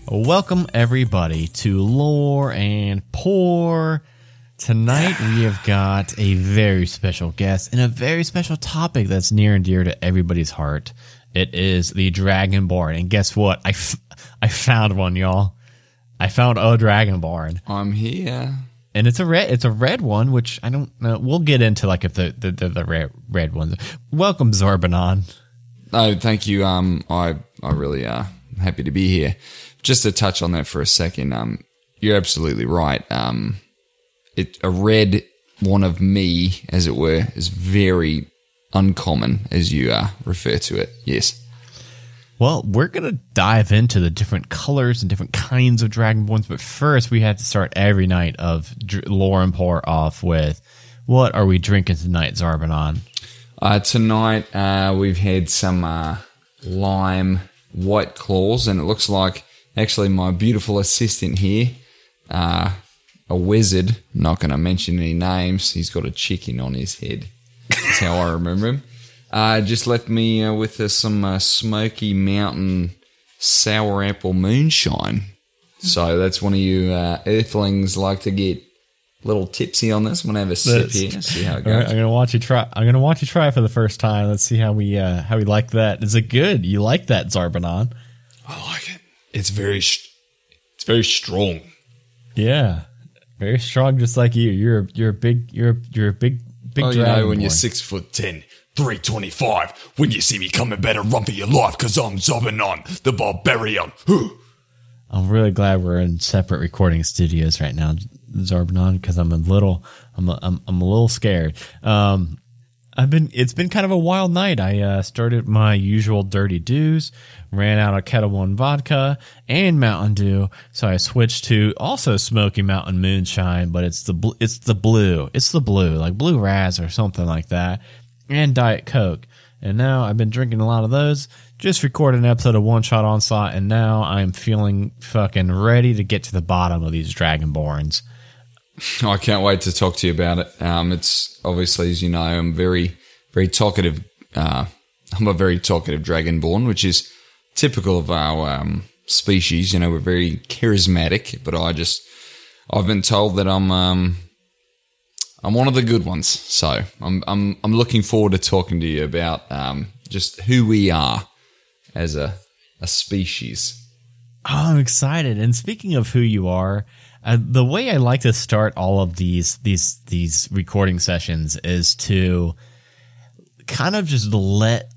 Welcome everybody to Lore and Pour. Tonight we have got a very special guest and a very special topic that's near and dear to everybody's heart. It is the Dragonborn, and guess what? I found one, y'all. I found a Dragonborn. I'm here, and it's a red one, which I don't know. We'll get into like if the red ones. Welcome, Zorbanon. Oh, thank you. I really happy to be here. Just to touch on that for a second, you're absolutely right. A red one of me, as it were, is very uncommon, as you refer to it. Yes. Well, we're going to dive into the different colors and different kinds of Dragonborns, but first we have to start every night of Lore and Pour off with, what are we drinking tonight, Zorbanon? Tonight we've had some lime White Claws, and it looks like actually my beautiful assistant here, a wizard, not going to mention any names, he's got a chicken on his head. That's how I remember him. Just left me with some Smoky Mountain Sour Apple Moonshine. So that's one of you earthlings like to get a little tipsy on this. I'm gonna have a sip here, see how it goes. Right, I'm gonna watch you try it for the first time. Let's see how we like that. Is it good? You like that, Zorbanon? I like it. It's very strong. Yeah, very strong, just like you. You're a big Oh, you know, when you're 6'10", 325, when you see me coming, better run for your life, because I'm Zorbanon, the barbarian. I'm really glad we're in separate recording studios right now, Zorbanon, because I'm a little scared. It's been kind of a wild night. I started my usual dirty do's, ran out of Kettle One vodka and Mountain Dew, so I switched to also Smoky Mountain Moonshine, but it's the blue, like Blue Raz or something like that, and Diet Coke. And now I've been drinking a lot of those. Just recorded an episode of One Shot Onslaught, and now I'm feeling fucking ready to get to the bottom of these Dragonborns. I can't wait to talk to you about it. It's obviously, as you know, I'm very, very talkative. I'm a very talkative Dragonborn, which is typical of our species. You know, we're very charismatic, but I've been told that I'm one of the good ones. So I'm looking forward to talking to you about just who we are as a species. Oh, I'm excited. And speaking of who you are, the way I like to start all of these recording sessions is to kind of just let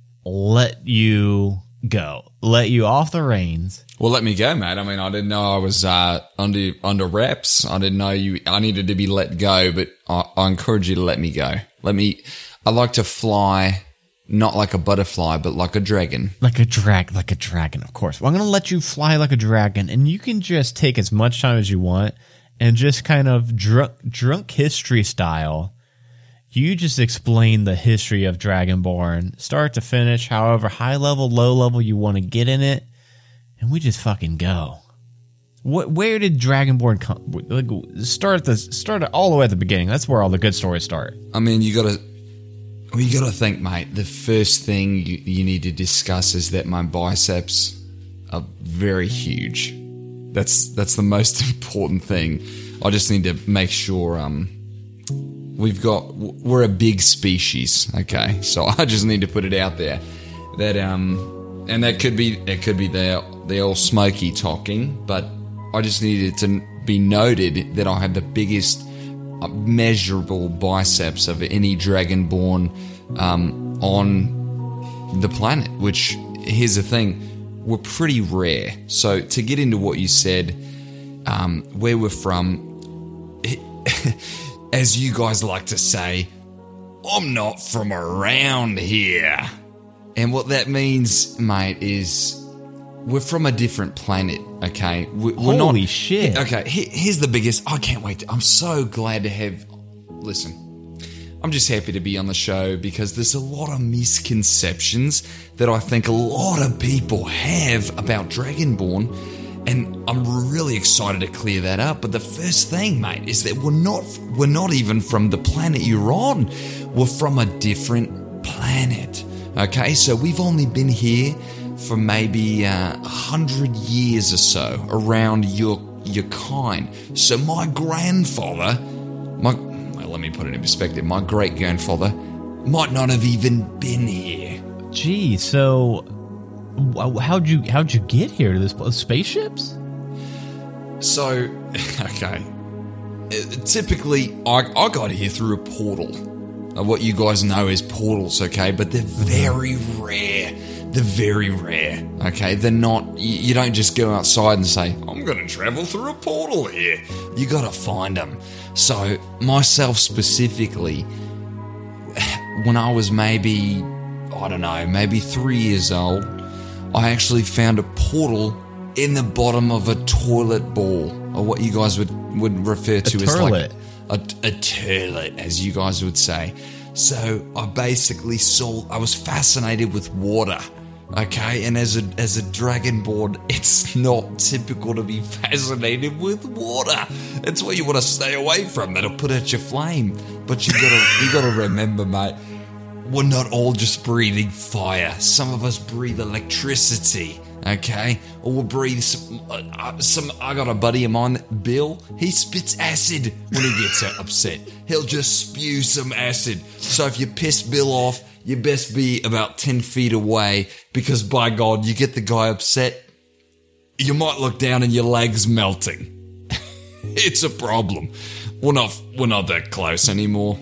you go, let you off the reins. Well, let me go, mate. I mean, I didn't know I was under wraps. I didn't know I needed to be let go, but I encourage you to let me go. I like to fly, not like a butterfly, but like a dragon. Like a dragon, of course. Well, I'm going to let you fly like a dragon, and you can just take as much time as you want and just kind of drunk history style. You just explain the history of Dragonborn, start to finish, however high level, low level you want to get in it, and we just fucking go. Where did Dragonborn come? Like, start all the way at the beginning. That's where all the good stories start. I mean, you got to think, mate. The first thing you need to discuss is that my biceps are very huge. That's the most important thing. I just need to make sure we're a big species, okay? So I just need to put it out there that and that could be the old Smoky talking, but I just needed to be noted that I have the biggest measurable biceps of any Dragonborn on the planet, which, here's the thing, we're pretty rare. So to get into what you said, where we're from, as you guys like to say, I'm not from around here. And what that means, mate, is we're from a different planet, okay? Holy shit. Okay, here's the biggest... I can't wait. I'm so glad to have... Listen, I'm just happy to be on the show because there's a lot of misconceptions that I think a lot of people have about Dragonborn, and I'm really excited to clear that up. But the first thing, mate, is that we're not even from the planet you're on. We're from a different planet, okay? So we've only been here for maybe 100 years or so around your kind. So my grandfather, let me put it in perspective, my great-grandfather might not have even been here. Gee, so how'd you get here to this place? Spaceships? So, okay. Typically, I got here through a portal. What you guys know as portals, okay? But they're very rare. They're very rare, okay? They're not... You don't just go outside and say, I'm going to travel through a portal here. You got to find them. So, myself specifically, when I was maybe 3 years old, I actually found a portal in the bottom of a toilet bowl, or what you guys would refer to as like a turlet, as you guys would say. So I basically I was fascinated with water, okay? And as a dragonborn, it's not typical to be fascinated with water. It's what you want to stay away from. That'll put out your flame. But you gotta remember, mate, we're not all just breathing fire. Some of us breathe electricity, okay? Or we'll breathe some. I got a buddy of mine, Bill. He spits acid when he gets upset. He'll just spew some acid. So if you piss Bill off, you best be about 10 feet away, because by God, you get the guy upset, you might look down and your leg's melting. It's a problem. We're not that close anymore.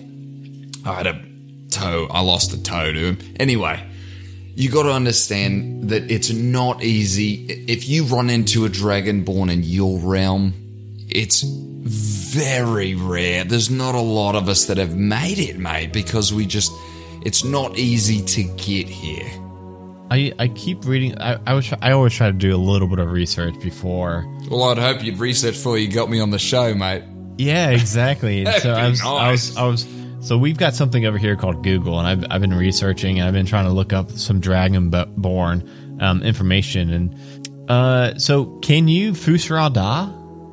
I lost a toe to him. Anyway, you got to understand that it's not easy. If you run into a dragonborn in your realm, it's very rare. There's not a lot of us that have made it, mate, because it's not easy to get here. I keep reading. I always try to do a little bit of research before. Well, I'd hope you'd research before you got me on the show, mate. Yeah, exactly. So So we've got something over here called Google, and I've been researching, and I've been trying to look up some Dragonborn information. And so, can you Fusra Da?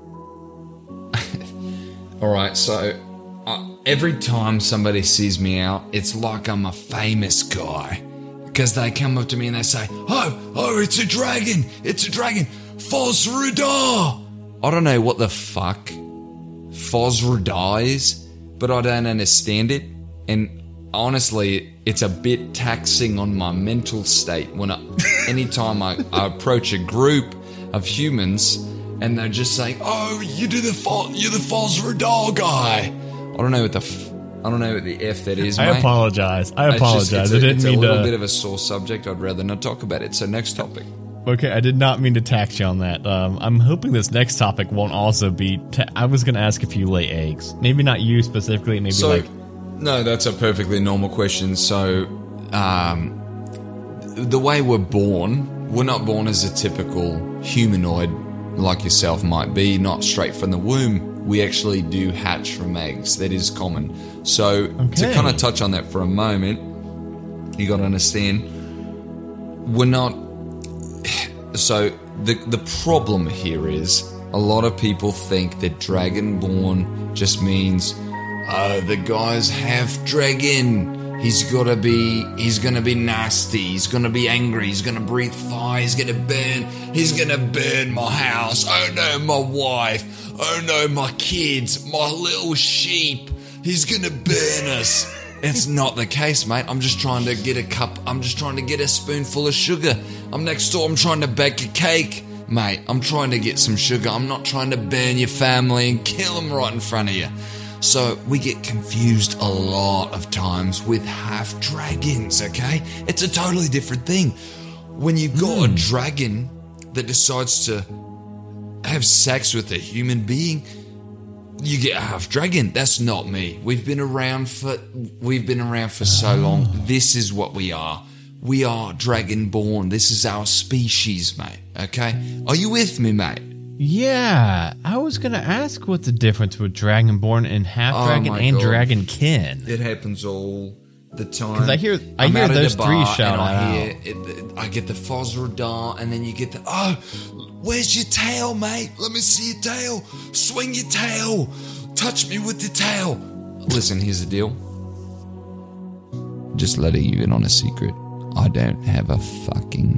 All right, so every time somebody sees me out, it's like I'm a famous guy, because they come up to me and they say, "Oh, it's a dragon! It's a dragon! Fosra Da!" I don't know what the fuck Fosra Da is, but I don't understand it, and honestly, it's a bit taxing on my mental state when anytime I approach a group of humans and they're just saying, "Oh, you're the Fosra Da guy." I don't know what the F that is, mate. I apologize. I didn't mean to. It's a little bit of a sore subject. I'd rather not talk about it. So next topic. Okay, I did not mean to tax you on that. I'm hoping this next topic won't also be... I was going to ask if you lay eggs. Maybe not you specifically, maybe No, that's a perfectly normal question. So, the way we're not born as a typical humanoid like yourself might be, not straight from the womb. We actually do hatch from eggs. That is common. So, to kind of touch on that for a moment, you got to understand, we're not... So, the problem here is a lot of people think that Dragonborn just means, oh, the guy's half dragon. He's gonna be nasty. He's gonna be angry. He's gonna breathe fire. He's gonna burn my house. Oh no, my wife. Oh no, my kids. My little sheep. He's gonna burn us. It's not the case, mate. I'm just trying to get a spoonful of sugar. I'm next door. I'm trying to bake a cake, mate. I'm trying to get some sugar. I'm not trying to burn your family and kill them right in front of you. So we get confused a lot of times with half dragons, okay? It's a totally different thing. When you've got a dragon that decides to have sex with a human being, you get a half dragon. That's not me. We've been around for so long. This is what we are. We are Dragonborn. This is our species, mate. Okay? Are you with me, mate? Yeah. I was going to ask what the difference with Dragonborn and half dragon and dragonkin. It happens all the time. Because I hear those three shout out. I get the Fosra Da, and then you get the, oh, where's your tail, mate? Let me see your tail. Swing your tail. Touch me with your tail. Listen, here's the deal. Just letting you in on a secret. I don't have a fucking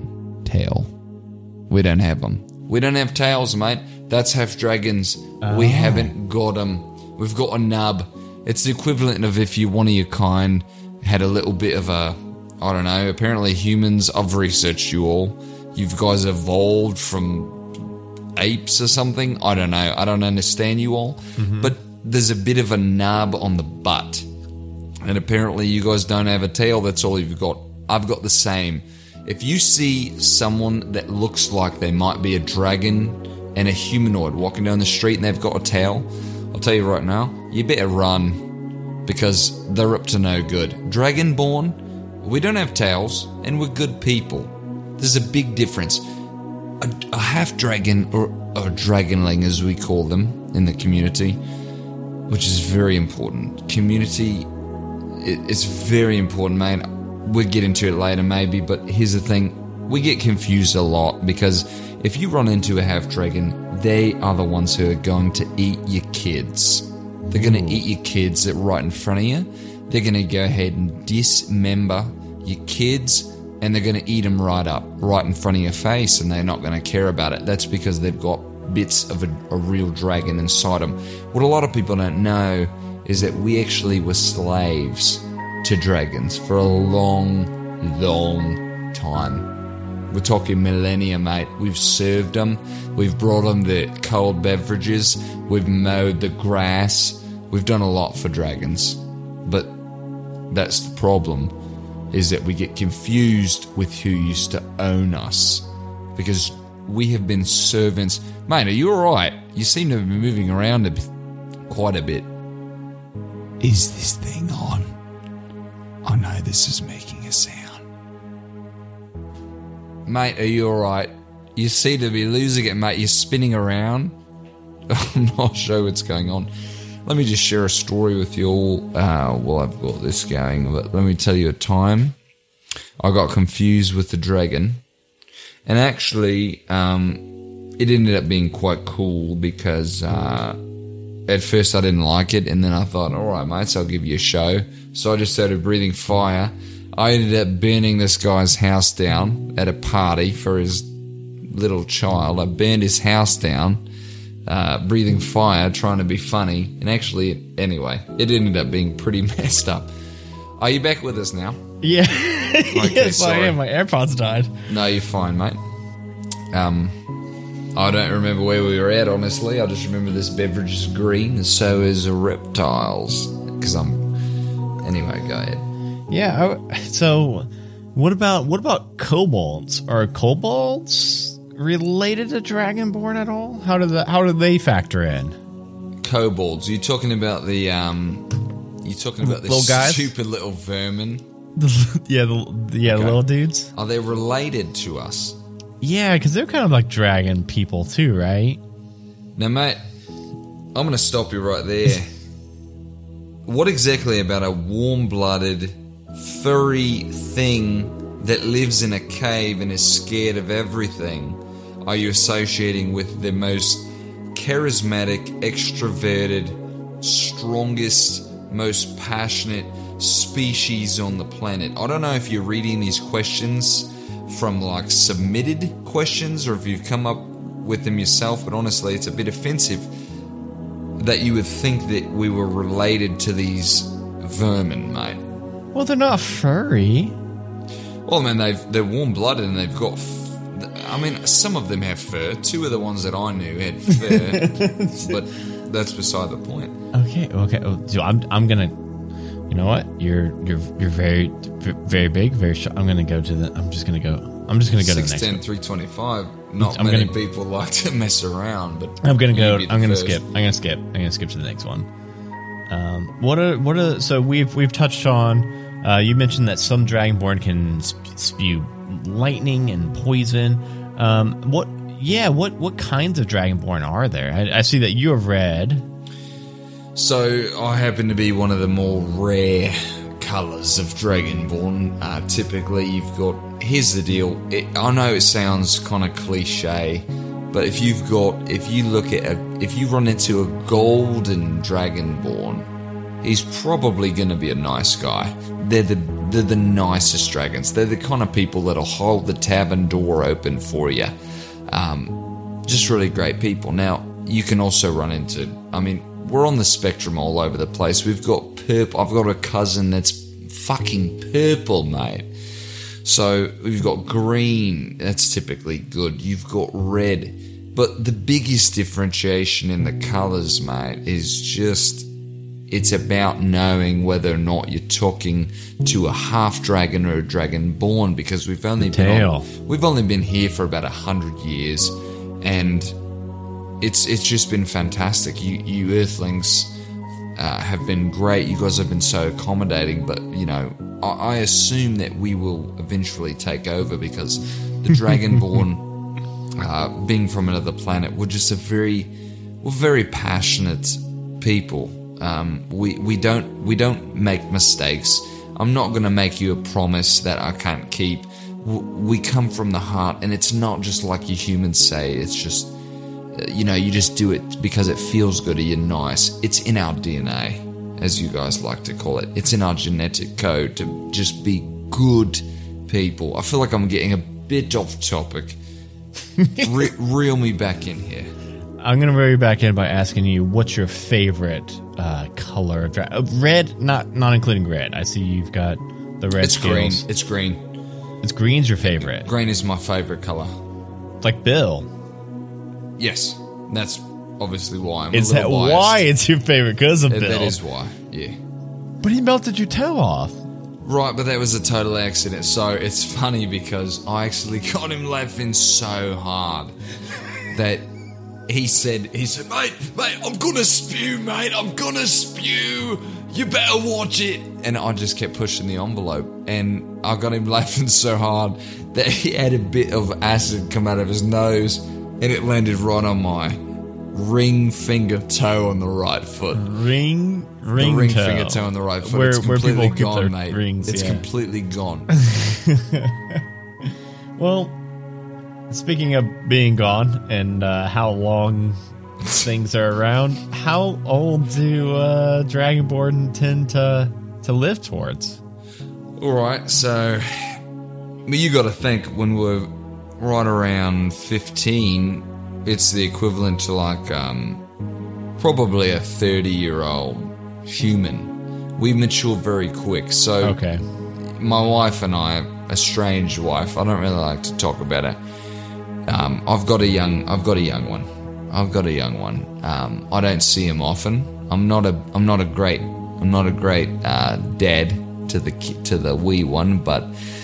tail. We don't have them. We don't have tails, mate. That's half dragons. We haven't got them. We've got a nub. It's the equivalent of if you, one of your kind, had a little bit of a, I don't know, apparently humans, I've researched you all. You guys evolved from apes or something. I don't know. I don't understand you all. But there's a bit of a nub on the butt. And apparently you guys don't have a tail. That's all you've got. I've got the same. If you see someone that looks like they might be a dragon and a humanoid walking down the street and they've got a tail, I'll tell you right now, you better run, because they're up to no good. Dragonborn, we don't have tails and we're good people. There's a big difference. A half dragon, or dragonling as we call them in the community, which is very important. Community, it's very important, mate. We'll get into it later maybe, but here's the thing. We get confused a lot, because if you run into a half dragon, they are the ones who are going to eat your kids. They're going to eat your kids that right in front of you. They're going to go ahead and dismember your kids, and they're going to eat them right up, right in front of your face, and they're not going to care about it. That's because they've got bits of a real dragon inside them. What a lot of people don't know is that we actually were slaves to dragons for a long, long time. We're talking millennia, mate. We've served them. We've brought them the cold beverages. We've mowed the grass. We've done a lot for dragons. But that's the problem, is that we get confused with who used to own us. Because we have been servants. Mate, are you alright? You seem to be moving around quite a bit. Is this thing on? I know this is making a sound. Mate, are you alright? You seem to be losing it, mate. You're spinning around. I'm not sure what's going on. Let me just share a story with you all while I've got this going. But let me tell you a time I got confused with the dragon. And actually, it ended up being quite cool, because at first I didn't like it. And then I thought, alright, mates, I'll give you a show. So I just started breathing fire. I ended up burning this guy's house down at a party for his little child. I burned his house down, breathing fire, trying to be funny. And actually, anyway, it ended up being pretty messed up. Are you back with us now? Yeah. Okay, yes, sorry. I am. My AirPods died. No, you're fine, mate. I don't remember where we were at, honestly. I just remember this beverage is green, and so is reptiles. Anyway, go ahead. Yeah. So, what about kobolds? Are kobolds related to Dragonborn at all? How do they factor in? Kobolds? You talking about the little guys? Stupid little vermin? The little dudes. Are they related to us? Yeah, because they're kind of like dragon people too, right? Now, mate, I'm going to stop you right there. What exactly about a warm-blooded, furry thing that lives in a cave and is scared of everything are you associating with the most charismatic, extroverted, strongest, most passionate species on the planet? I don't know if you're reading these questions from like submitted questions or if you've come up with them yourself, but honestly it's a bit offensive that you would think that we were related to these vermin, mate. Well, they're not furry. Well, man, they're warm-blooded and they've got some of them have fur. Two of the ones that I knew had fur. But that's beside the point. Okay. So I'm gonna. You know what? You're very very big, very short. I'm just gonna go to the next one. 6'10", 325. Not many people like to mess around, but I'm gonna skip to the next one. So we've touched on. You mentioned that some Dragonborn can spew lightning and poison. What kinds of Dragonborn are there? I see that you have read. So I happen to be one of the more rare colours of Dragonborn. Typically, you've got. Here's the deal. I know it sounds kind of cliche, but if you run into a golden Dragonborn, he's probably going to be a nice guy. They're the nicest dragons. They're the kind of people that'll hold the tavern door open for you. Just really great people. Now, you can also run into, I mean, we're on the spectrum all over the place. We've got purple. I've got a cousin that's fucking purple, mate. So we've got green. That's typically good. You've got red. But the biggest differentiation in the colours, mate, is just, it's about knowing whether or not you're talking to a half dragon or a dragonborn, because we've only been here for about 100 years, and it's just been fantastic. You Earthlings have been great. You guys have been so accommodating, but I assume that we will eventually take over, because the dragonborn, being from another planet, we're very passionate people. We don't make mistakes. I'm not going to make you a promise that I can't keep. We come from the heart, and it's not just like you humans say. It's just, you just do it because it feels good or you're nice. It's in our DNA, as you guys like to call it. It's in our genetic code to just be good people. I feel like I'm getting a bit off topic. Reel me back in here. I'm going to reel you back in by asking you, what's your favorite color of red? Not including red. I see you've got the red. It's green. It's green. It's green's your favorite. Green is my favorite color. Like Bill. Yes, that's obviously why. Is that biased. Why it's your favorite? Because of Bill. That is why. Yeah. But he melted your toe off. Right, but that was a total accident. So it's funny because I actually got him laughing so hard that he said, mate, I'm gonna spew, mate. I'm gonna spew. You better watch it. And I just kept pushing the envelope, and I got him laughing so hard that he had a bit of acid come out of his nose, and it landed right on my ring finger toe on the right foot. Ring finger toe on the right foot. It's completely gone, mate. Rings, it's completely gone. Well, speaking of being gone and how long things are around, how old do Dragonborn tend to live towards? All right, so you got to think, when we're right around 15, it's the equivalent to like probably a 30-year-old human. We mature very quick. So okay. My wife and I, a strange wife, I don't really like to talk about her. I've got a young one. I don't see him often. I'm not a great dad to the wee one, but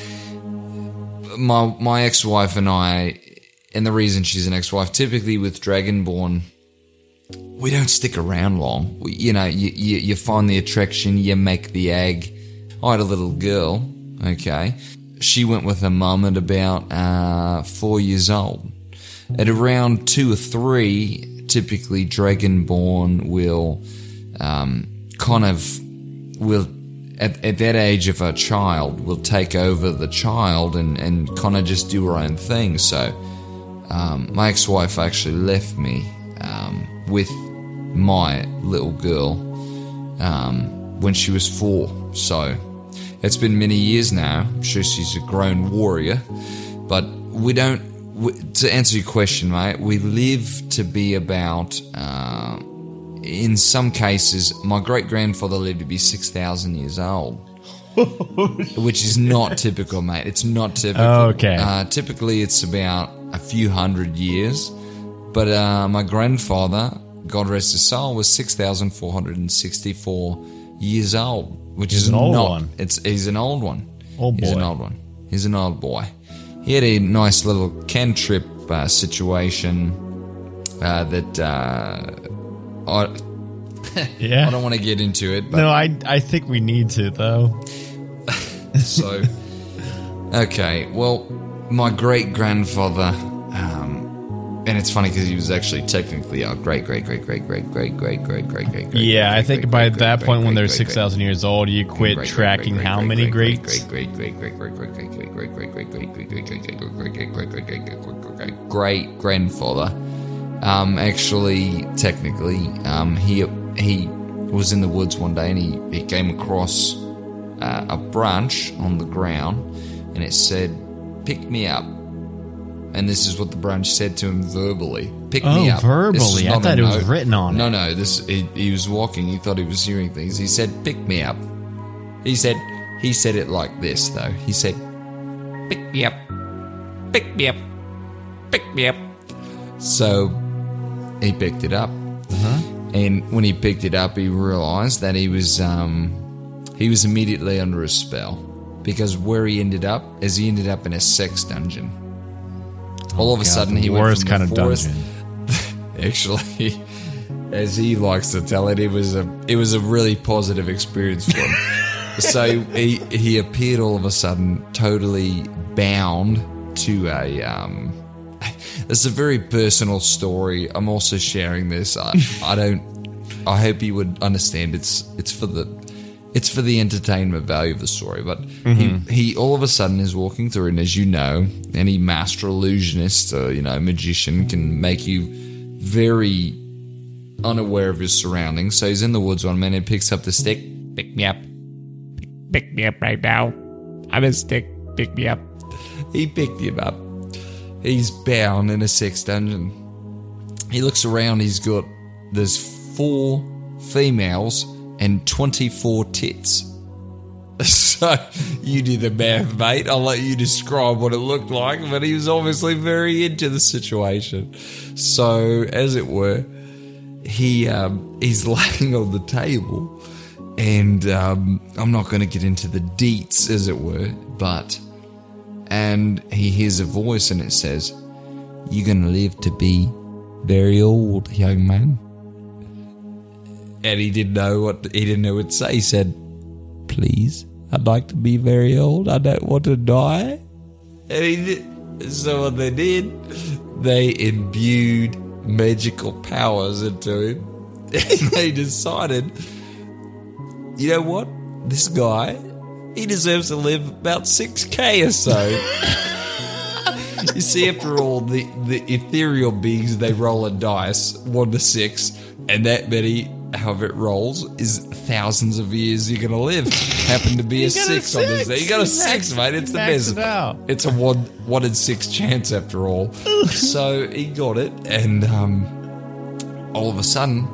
my ex-wife and I, and the reason she's an ex-wife, typically with Dragonborn, we don't stick around long. You find the attraction, you make the egg. I had a little girl, okay. She went with her mum at about 4 years old. At around 2 or 3, typically Dragonborn will at that age of a child, will take over the child and kind of just do her own thing. So my ex-wife actually left me with my little girl when she was 4. So it's been many years now. I'm sure she's a grown warrior. But to answer your question, mate, we live to be about, in some cases, my great-grandfather lived to be 6,000 years old. Which is not typical, mate. It's not typical. Okay. Typically, it's about a few hundred years. But my grandfather, God rest his soul, was 6,464 years old. Which is an old one. He's an old one. Old boy. He's an old one. He's an old boy. He had a nice little cantrip situation that I don't want to get into it. But no, I think we need to, though. So, okay, well, my great-grandfather, and it's funny because he was actually technically our great. Yeah, I think by that point when they're 6,000 years old, you quit tracking how many greats. Great-grandfather, actually, technically, he was in the woods one day, and he came across a branch on the ground, and it said, "Pick me up." And this is what the branch said to him verbally. "Pick me up." Verbally. I thought it was written on it. No. He was walking. He thought he was hearing things. He said, "Pick me up." He said it like this, though. He said, "Pick me up. Pick me up. Pick me up." So he picked it up. And when he picked it up, he realized that he was immediately under a spell. Because where he ended up is he ended up in a sex dungeon. All of a sudden, he went from the forest. Actually, as he likes to tell it, it was a really positive experience for him. So he appeared all of a sudden totally bound to a. It's a very personal story. I'm also sharing this. I hope you would understand. It's for the entertainment value of the story. But he all of a sudden is walking through, and as you know, any master illusionist or magician can make you very unaware of his surroundings. So he's in the woods one minute, picks up the stick. "Pick me up. Pick me up right now. I'm a stick. Pick me up." He picked him up. He's bound in a sex dungeon. He looks around. There's 4 females and 24 tits. So you do the math, mate. I'll let you describe what it looked like, but he was obviously very into the situation. So, as it were, he's laying on the table, and I'm not going to get into the deets, as it were, and he hears a voice, and it says, "You're going to live to be very old, young man." And he didn't know what to say. He said, "Please, I'd like to be very old. I don't want to die." And he did. So what they did, they imbued magical powers into him. And they decided, you know what? This guy, he deserves to live about 6K or so. You see, after all, the ethereal beings, they roll a dice, 1 to 6, and that many, however it rolls, is thousands of years you're going to live. Happen to be a 6 on this day. You got a 6, mate. It's the best. It's a 1 in 6 chance, after all. So he got it, and all of a sudden,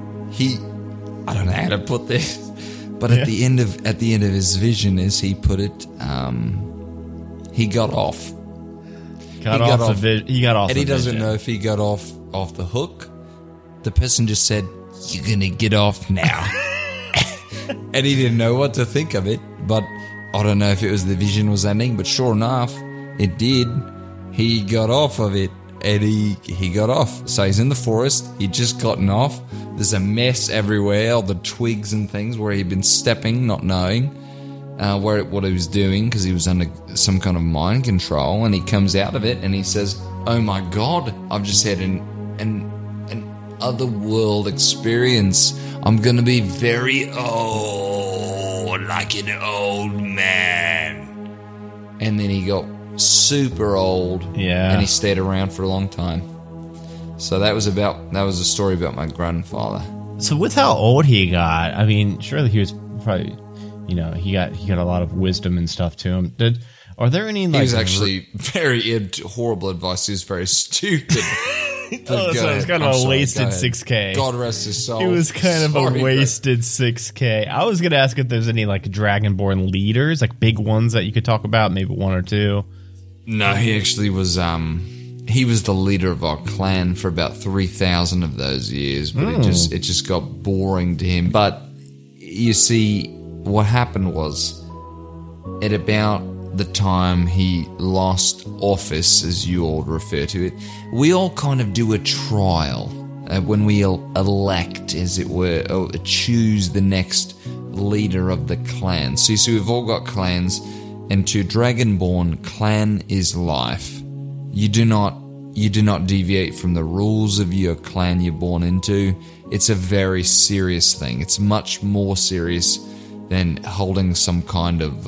I don't know how to put this, but at the end of his vision, as he put it, he got off. He got off. And he doesn't know if he got off the hook. The person just said, "You're gonna get off now." And he didn't know what to think of it, but I don't know if it was the vision was ending, but sure enough, it did. He got off of it, and he got off. So he's in the forest, he'd just gotten off. There's a mess everywhere, all the twigs and things where he'd been stepping, not knowing what he was doing, because he was under some kind of mind control. And he comes out of it and he says, "Oh my God, I've just had an otherworld experience. I'm gonna be very old, like an old man." And then he got super old, and he stayed around for a long time. So that was a story about my grandfather. So with how old he got, I mean, surely he was probably, he got a lot of wisdom and stuff to him. Are there any? He was actually very horrible advice. He was very stupid. So it was kind of a wasted 6K. God rest his soul. It was kind of a wasted 6K. I was going to ask if there's any Dragonborn leaders, big ones that you could talk about, maybe 1 or 2. No, he actually was. He was the leader of our clan for about 3,000 of those years, but it just got boring to him. But you see, what happened was, at about the time he lost office, as you all refer to it, we all kind of do a trial when we elect, as it were, or choose the next leader of the clan. So you see, we've all got clans, and to Dragonborn, clan is life. You do not deviate from the rules of your clan you're born into. It's a very serious thing. It's much more serious than holding some kind of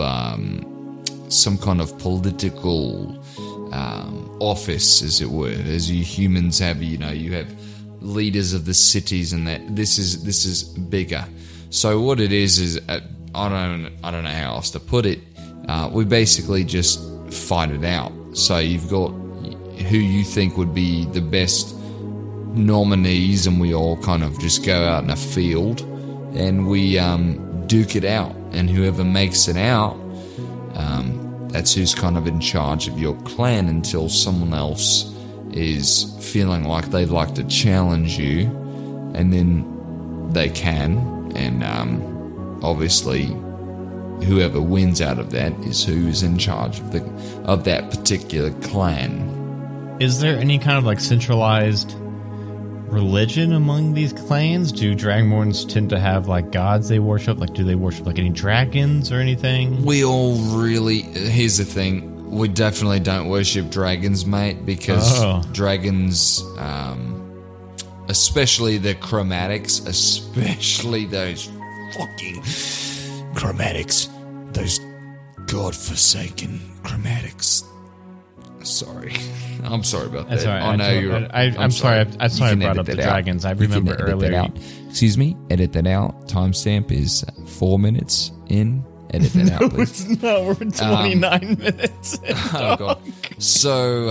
political office, as it were, as you humans have. You have leaders of the cities, and that this is bigger. So what it is I don't know how else to put it. We basically just fight it out. So you've got who you think would be the best nominees, and we all kind of just go out in a field and we duke it out, and whoever makes it out, that's who's kind of in charge of your clan until someone else is feeling like they'd like to challenge you, and then they can, and obviously whoever wins out of that is who's in charge of that particular clan. Is there any kind of like centralized religion among these clans? Do Dragonborns tend to have like gods they worship? Like, do they worship like any dragons or anything? We all really... Here's the thing. We definitely don't worship dragons, mate, because dragons, especially the chromatics, especially those fucking chromatics, those godforsaken chromatics. Sorry. I'm sorry about that. Right. I know you're... I'm sorry. I'm sorry I brought up the dragons. I remember earlier. Excuse me. Edit that out. Timestamp is 4 minutes in. Edit that out, please. No, we're 29 minutes. Oh, God. So,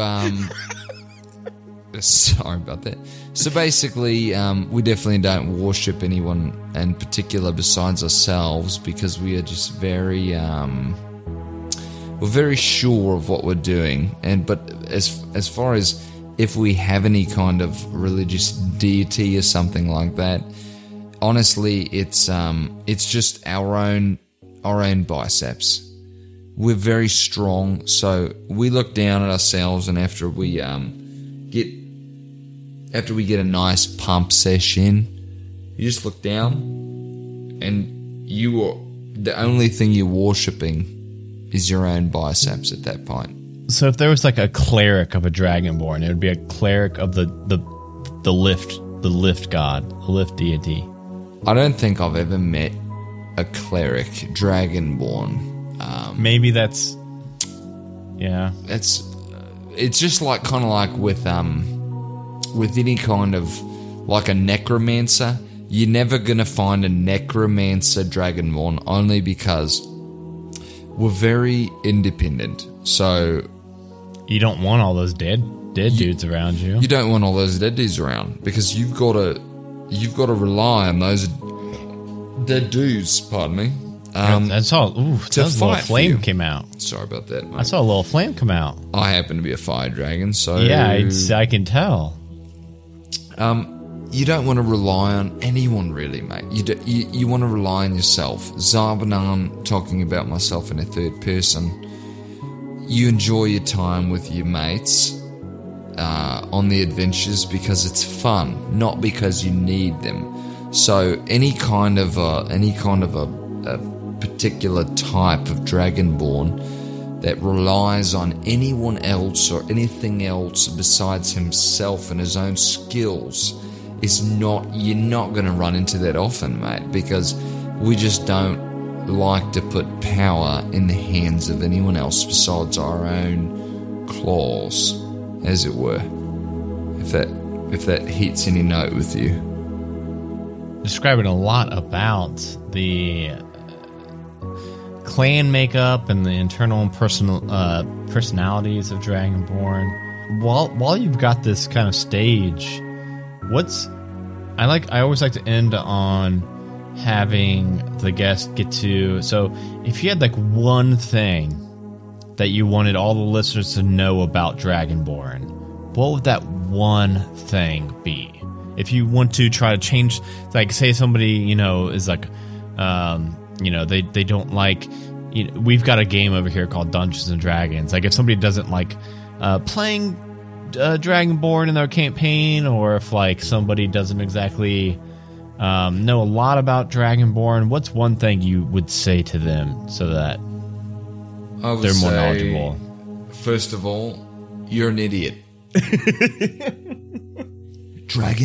sorry about that. So basically, we definitely don't worship anyone in particular besides ourselves, because we are just very... we're very sure of what we're doing, but as far as if we have any kind of religious deity or something like that, honestly, it's just our own biceps. We're very strong, so we look down at ourselves, and after we get a nice pump session, you just look down, and the only thing you're worshipping is your own biceps at that point. So if there was like a cleric of a Dragonborn, it would be a cleric of the lift god, the lift deity. I don't think I've ever met a cleric Dragonborn. Maybe that's... Yeah. It's just like kind of like with any kind of like a necromancer. You're never gonna find a necromancer Dragonborn, only because we're very independent. So you don't want all those dead dudes around you. You don't want all those dead dudes around, because you've got to rely on those dead dudes. Pardon me. I saw. Ooh, a little flame came out. Sorry about that, mate. I saw a little flame come out. I happen to be a fire dragon, so yeah, I can tell. You don't want to rely on anyone, really, mate. You want to rely on yourself. Zarbanan, talking about myself in a third person, you enjoy your time with your mates on the adventures because it's fun, not because you need them. So any kind of a particular type of Dragonborn that relies on anyone else or anything else besides himself and his own skills you're not going to run into that often, mate, because we just don't like to put power in the hands of anyone else besides our own claws, as it were. If that hits any note with you. Describing a lot about the clan makeup and the internal and personal personalities of Dragonborn. While you've got this kind of stage, I always like to end on having the guest get to... So if you had like one thing that you wanted all the listeners to know about Dragonborn, what would that one thing be? If you want to try to change, like say somebody, is like, they don't like, we've got a game over here called Dungeons and Dragons. Like if somebody doesn't like playing Dragonborn in their campaign, or if like somebody doesn't exactly know a lot about Dragonborn, what's one thing you would say to them so that they're more knowledgeable? First of all, you're an idiot.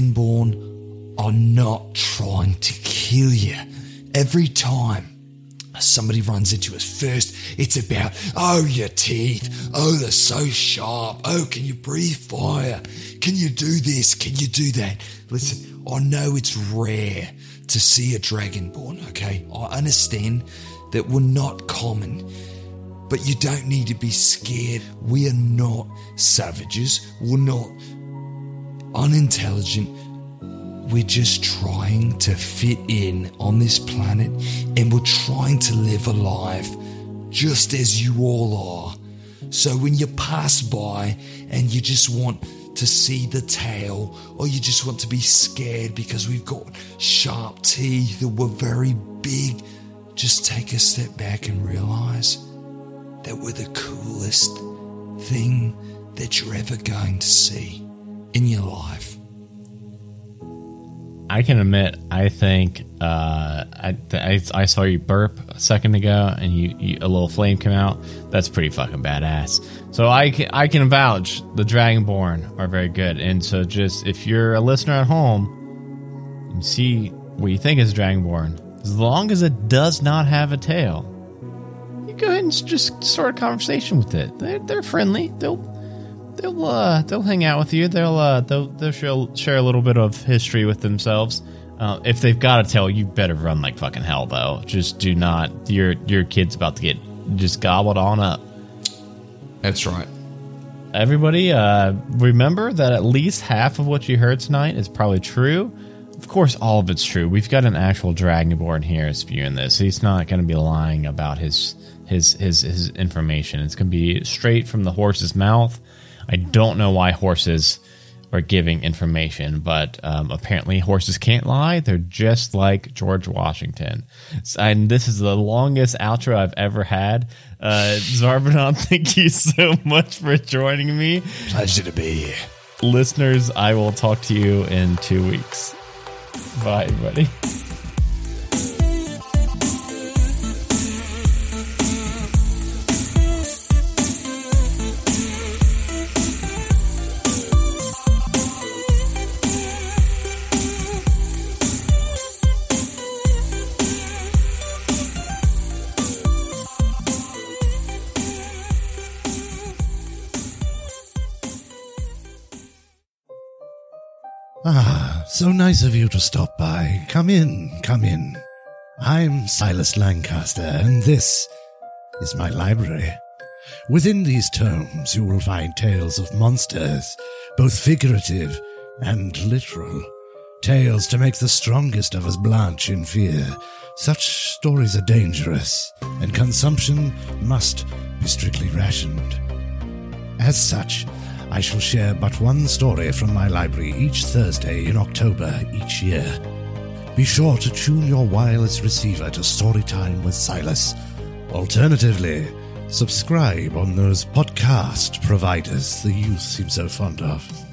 Dragonborn are not trying to kill you. Every time somebody runs into us. First, it's about, oh, your teeth. Oh, they're so sharp. Oh, can you breathe fire? Can you do this? Can you do that? Listen, I know it's rare to see a dragonborn, okay? I understand that we're not common, but you don't need to be scared. We are not savages. We're not unintelligent. We're just trying to fit in on this planet, and we're trying to live a life just as you all are. So when you pass by and you just want to see the tail, or you just want to be scared because we've got sharp teeth and we're very big, just take a step back and realize that we're the coolest thing that you're ever going to see in your life. I can admit, I think I saw you burp a second ago, and you a little flame came out. That's pretty fucking badass. So I can vouch the Dragonborn are very good. And so just if you're a listener at home and see what you think is Dragonborn, as long as it does not have a tail, you go ahead and just start a conversation with it. They're friendly. They'll hang out with you. They'll share a little bit of history with themselves. If they've got a tail, you better run like fucking hell, though. Just do not. Your kid's about to get just gobbled on up. That's right. Everybody, remember that at least half of what you heard tonight is probably true. Of course, all of it's true. We've got an actual Dragonborn here spewing this. He's not going to be lying about his information. It's going to be straight from the horse's mouth. I don't know why horses are giving information, but apparently horses can't lie. They're just like George Washington. And this is the longest outro I've ever had. Zarbanon, thank you so much for joining me. Pleasure to be here. Listeners, I will talk to you in 2 weeks. Bye, everybody. Ah, so nice of you to stop by. Come in, come in. I'm Silas Lancaster, and this is my library. Within these tomes you will find tales of monsters, both figurative and literal. Tales to make the strongest of us blanch in fear. Such stories are dangerous, and consumption must be strictly rationed. As such, I shall share but one story from my library each Thursday in October each year. Be sure to tune your wireless receiver to Storytime with Silas. Alternatively, subscribe on those podcast providers the youth seem so fond of.